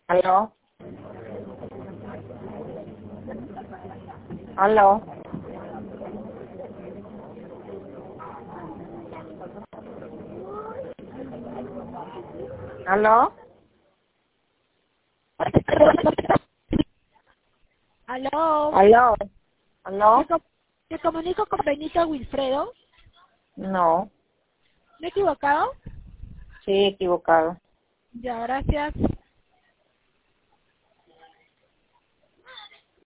¿Aló? ¿Aló? ¿Aló? Aló, ¿Aló? me, ¿Aló? co- me comunico con Benito Wilfredo. No, ¿Me he equivocado? sí, equivocado. Ya, gracias.